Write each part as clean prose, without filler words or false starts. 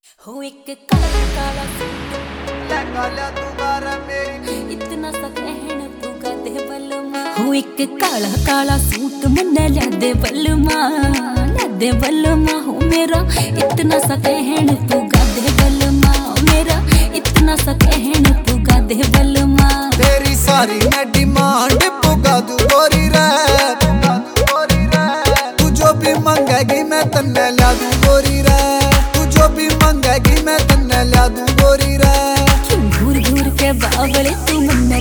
हो एक काला काला लहंगा लिया दूंगा रे मेरी इतना सा कहन तूगा दे बलमा हो एक काला काला सूट मन्ने ल्या दे बलमा हो मेरा इतना सा कहन तूगा दे बलमा मेरा इतना सा कहन तूगा दे बलमा तेरी सारी मैं डिमांड पुगा दूं गोरी रे तू जो भी मांगेगी मैं तन्ने ला दूं गोरी रे तू जो भी मांगेगी मैं तन्ने ला दूं गोरी रे क्यों घूर घूर के बावले तू मन्ने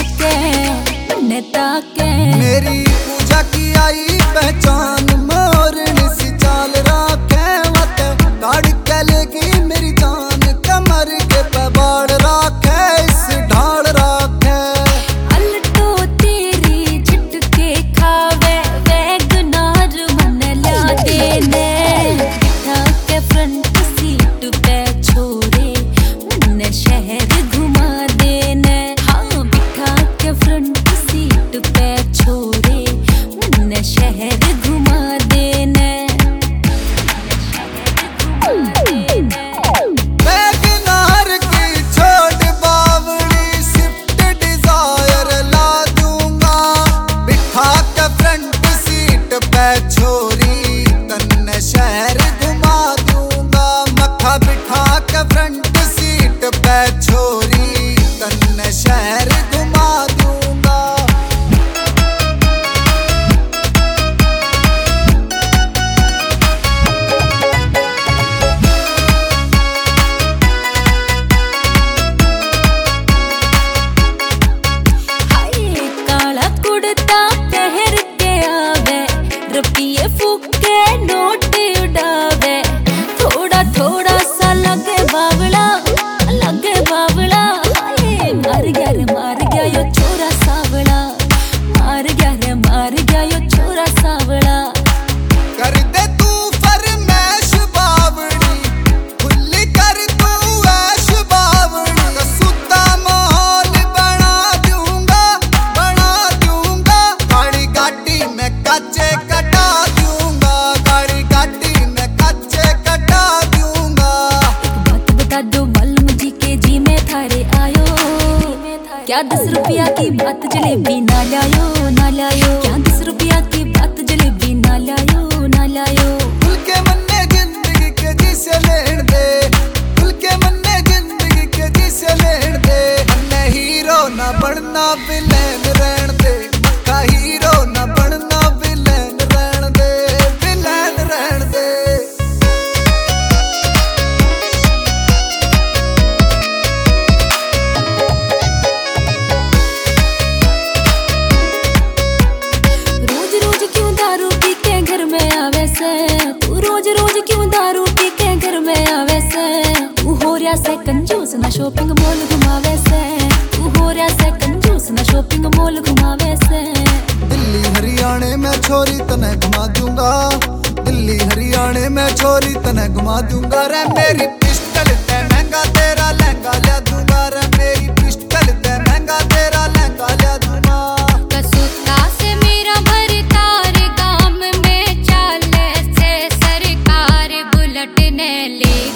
ताके मेरी पूजा की आई पहचान मोरनी सी चाल राखे मत गाड़ के लेगी मेरी जान कमर के पबाड़ राखे इस ढाल राखे अलटो तेरी झटके खावे वैगनार मन ला देने बिठा के फ्रंट सीट पे छोरे मन शहर घुमा देने हाँ बिठा के फ्रंट सीट पे छोरे मन शहर घुमा देने वैगनार की छोट बावड़ी स्विफ्ट डिजायर ला दूंगा बिठा के फ्रंट सीट पे छोरी तन्ने शहर घुमा दूंगा मक्खा बिठा के फ्रंट सीट पे छोरी तन्ने शहर घुमा दूंगा हाय काला कुड़ता पहर के आवे रुपये फूक के नोट उड़ावे थोड़ा थोड़ा सा लगे बावला हाय मार गया यो छोरा सावला मार गया यो छोरा सावला कर दे तू फरमाइश बावड़ी खुली कर तू ऐश बावड़ी सुता माहौल बना दूंगा गाड़ी गाड़ी में कच्चे कटा दूंगा गाड़ी गाड़ी में कच्चे कटा दूंगा एक बात बता दो मालूम जी के जी में थारे आयो क्या 10 रुपया की बात जलेबी ना लायो क्या 10 रुपया की बात जलेबी ना लायो खुल के मन्ने जिंदगी के जिसे लेन दे खुल के मन्ने जिंदगी के जिसे लेन दे मन्ने हीरो ना बनना विलेन रहन दे का हीरो ना बनना विलेन रहन दे रोज रोज क्यों दारू पी के घर में आवे से तू रोज रोज क्यों दारू पी के घर में आवे से तू हो रहा से कंजूस ना शॉपिंग मॉल घुमावे से तू हो रहा से कंजूस ना शॉपिंग मॉल घुमावे से दिल्ली हरियाणे में छोरी तने घुमा दूंगा दिल्ली हरियाणे में छोरी तने घुमा दूंगा रे मेरी पिस्टल ते महंगा तेरा लहंगा लिया दूंगा रे मेरी पिस्टल ते महंगा तेरा लहंगा लिया दूंगा कसुता से मेरा भरतार गाम में चाले से सरकार बुलेट ने ले